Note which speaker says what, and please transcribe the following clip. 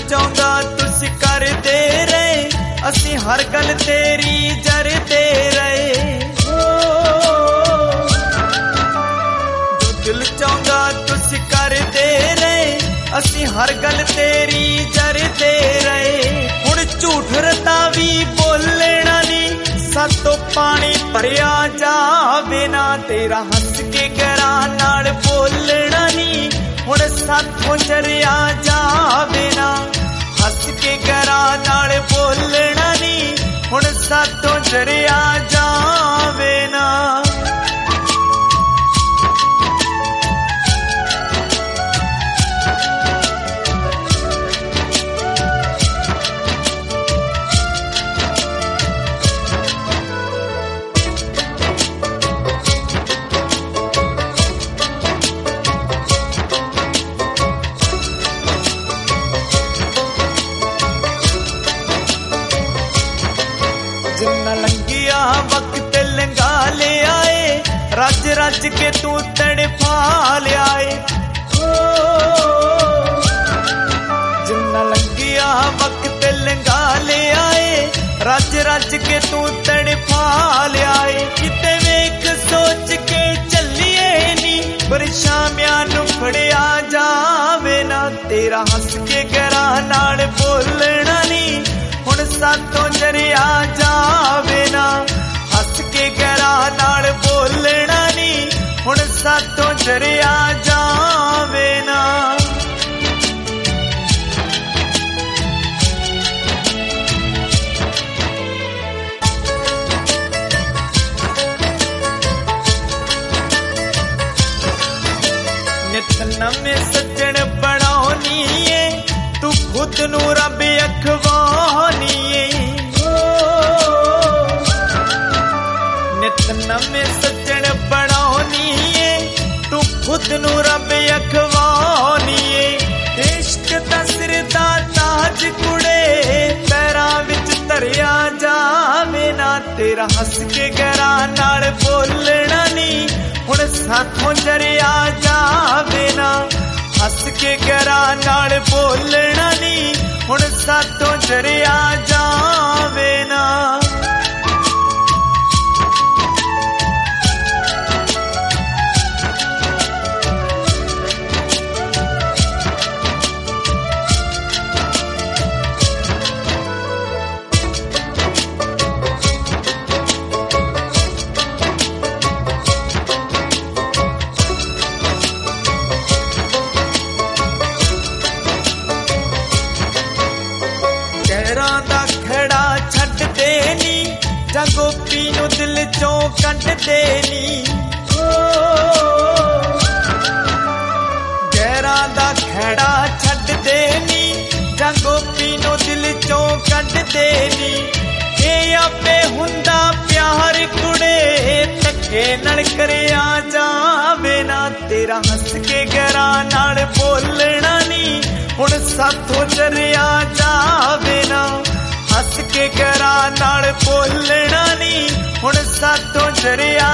Speaker 1: ਚਾਹੁੰਦਾ ਤੁਸੀਂ ਕਰਦੇ ਰਹੇ, ਅਸੀਂ ਹਰ ਗੱਲ ਤੇਰੀ ਜਰਦੇ ਰਹੇ। ਜੋ ਦਿਲ ਚਾਹੁੰਦਾ ਤੁਸੀਂ ਕਰਦੇ ਰਹੇ, ਅਸੀਂ ਹਰ ਗੱਲ ਤੇਰੀ ਜਰਦੇ ਰਹੇ। ਹੁਣ ਝੂਠ ਰਤਾ ਵੀ ਬੋਲਣਾ ਨੀ, ਸਾਤੋਂ ਪਾਣੀ ਭਰਿਆ ਜਾਵੇ ਨਾ, ਤੇਰਾ ਹੱਸ ਕੇ ਘਰਾਂ ਨਾਲ ਬੋਲਣਾ ਨੀ, ਹੁਣ ਸਾਥੋਂ ਜਰਿਆ ਜਾਵੇ ਨਾ। ਹੱਸ ਕੇ ਘਰਾਂ ਨਾਲ ਬੋਲਣਾ ਨੀ, ਹੁਣ ਸਾਥੋਂ ਜਰਿਆ ਜਾਵੇ ਨਾ। ਜਿੰਨਾ ਲੰਘਿਆ ਵਕਤ ਲੰਘਾ ਲਿਆਏ, ਰੱਜ ਰੱਜ ਕੇ ਤੂੰ ਤੜਫਾ ਲਿਆਏ। ਜਿੰਨਾ ਲੰਘਿਆ ਵਕਤ ਲੰਘਾ ਲਿਆਏ, ਰੱਜ ਰੱਜ ਕੇ ਤੂੰ ਤੜਫਾ ਲਿਆਏ। ਕਿਤੇ ਵੇਖ ਸੋਚ ਕੇ ਚੱਲੀਏ ਨੀ, ਪਰਛਾਵਿਆਂ ਨੂੰ ਫੜਿਆ ਜਾਵੇ ਨਾ, ਤੇਰਾ ਹੱਸ ਕੇ ਘਰਾਂ ਨਾਲ ਬੋਲਣਾ ਨੀ, ਹੁਣ ਸਾਥੋਂ ਜਰਿਆ ਜਾਵੇ ਨਾ। ਹੱਸ ਕੇ ਘਰਾਂ ਨਾਲ ਬੋਲਣਾ ਨੀ, ਹੁਣ ਸਾਥੋਂ ਜਰਿਆ ਜਾਵੇ ਨਾ। ਨਿਤ ਨਵੇਂ ਸੱਜਣ ਬਣਾਉਣੀ ਏ, ਤੂੰ ਖੁਦ ਨੂੰ ਰੱਬ ਅਖਵਾਉਣੀ ਏ। ਨਿਤ ਨਵੇਂ ਸੱਜਣ ਬਣਾਉਣੀ ਏ, ਤੂੰ ਖੁਦ ਨੂੰ ਰੱਬ ਅਖਵਾਉਣੀ ਏ। ਇਸ਼ਕ ਦਾ ਸਿਰ ਦਾ ਤਾਜ ਕੁੜੇ, ਪੈਰਾਂ ਵਿੱਚ ਧਰਿਆ ਜਾਵੇ ਨਾ, ਤੇਰਾ ਹੱਸ ਕੇ ਘਰਾਂ ਨਾਲ ਬੋਲਣਾ ਨੀ, ਹੁਣ ਸਾਥੋਂ ਜਰਿਆ ਜਾਵੇ ਨਾ। ਹੱਸ ਕੇ ਘਰਾਂ ਨਾਲ ਬੋਲਣਾ ਨੀ, ਹੁਣ ਸਾਥੋਂ ਜਰਿਆ ਜਾਵੇ ਨਾ। ਗੈਰਾਂ ਦਾ ਖੜਾ ਛੱਡਦੇ ਨੀ, ਜਾਂ ਗੋਪੀ ਨੂੰ ਦਿਲ ਚੋਂ ਕੱਢਦੇ ਨੀ। ਗੈਰਾਂ ਦਾ ਖੜਾ ਛੱਡਦੇ ਨੀ, ਜਾਂ ਗੋਪੀ ਨੂੰ ਦਿਲ ਚੋਂ ਕੱਢਦੇ ਨੀ। ਇਹ ਆਪੇ ਹੁੰਦਾ ਪਿਆਰ ਕੁੜੇ, ਧੱਕੇ ਨਾਲ ਕਰਿਆ ਜਾਵੇ ਨਾ, ਤੇਰਾ ਹੱਸ ਕੇ ਘਰਾਂ ਨਾਲ ਬੋਲਣਾ ਨੀ, ਹੁਣ ਸਾਥੋਂ ਜਰਿਆ ਜਾਵੇ ਨਾ। ਹੱਸ ਕੇ ਘਰਾਂ ਨਾਲ ਬੋਲਣਾ ਨੀ, ਹੁਣ ਸਾਥੋਂ ਜਰਿਆ